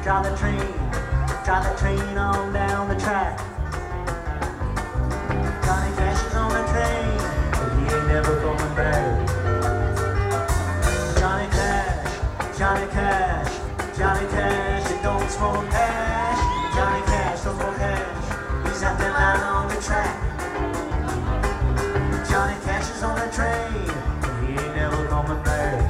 Drive the train on down the track. Johnny Cash is on the train, but he ain't never coming back. Johnny Cash, Johnny Cash, Johnny Cash, he don't smoke hash. Johnny Cash don't smoke hash. He's at the line on the track. Johnny Cash is on the train, but he ain't never coming back.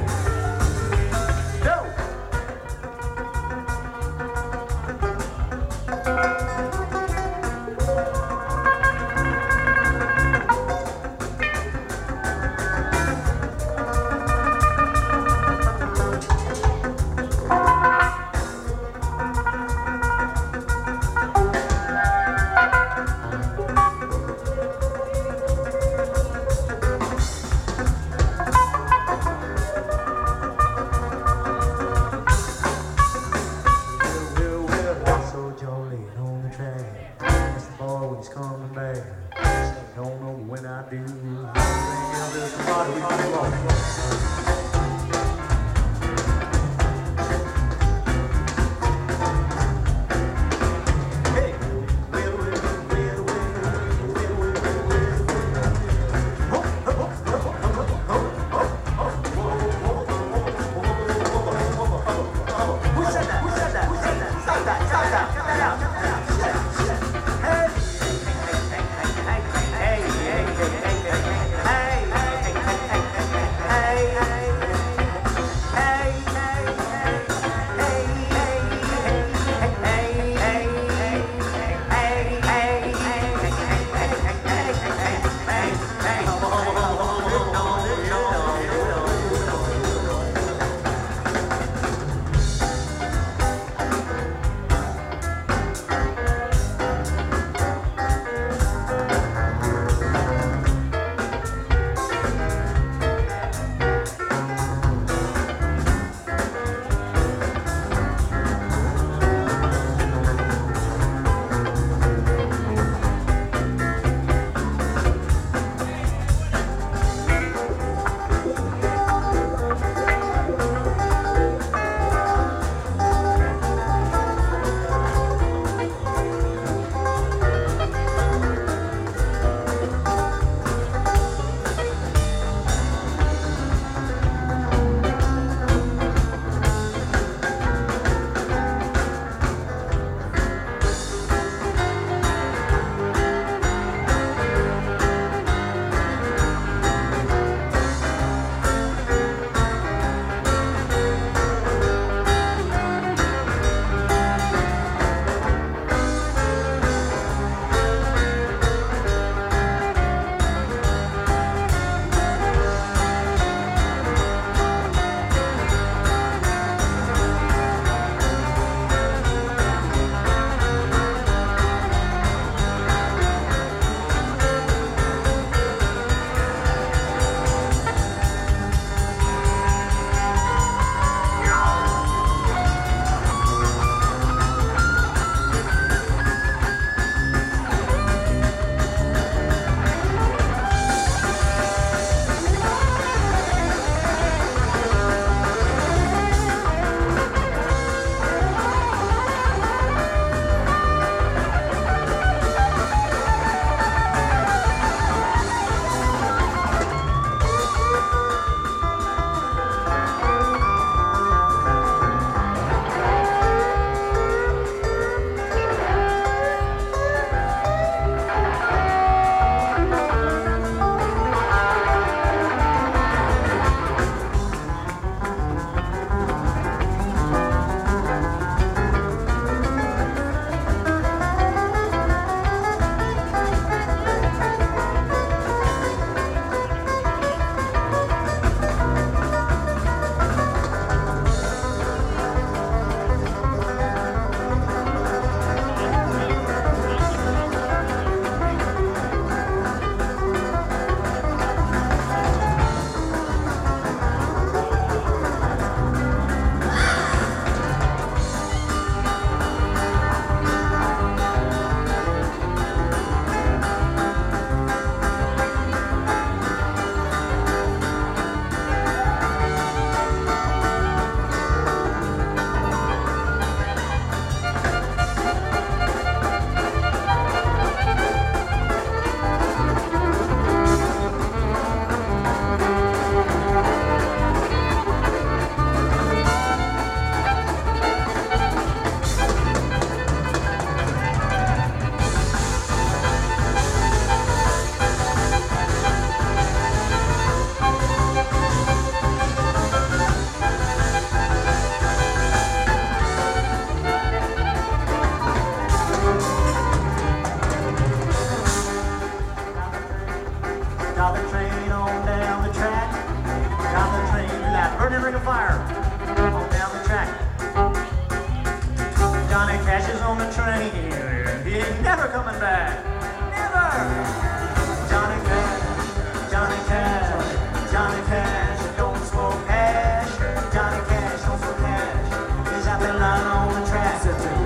Johnny Cash is on the train. He ain't never coming back. Never. Johnny Cash, Johnny Cash, Johnny Cash, don't smoke hash. Johnny Cash, don't smoke hash. He's out there lying on the track.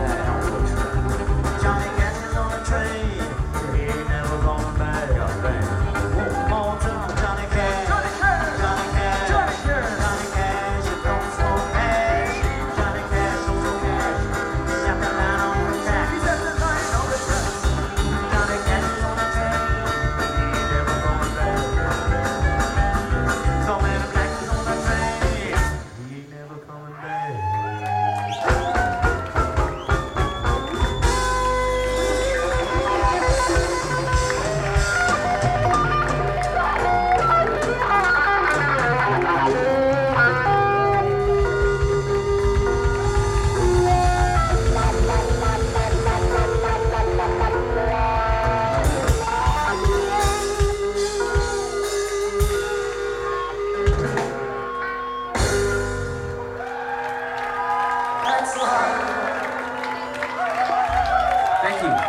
Johnny Cash is on the train. He ain't never coming back. One more time, Johnny Cash. Johnny Cash, Johnny Cash, Johnny Cash, Johnny Cash, don't smoke hash. Johnny Cash, don't smoke hash. He's out there lying on the track. He's out there lying on the track. Johnny Cash is on the train. He ain't never coming back. So man, Black is on the train. He ain't never coming back. Thank you.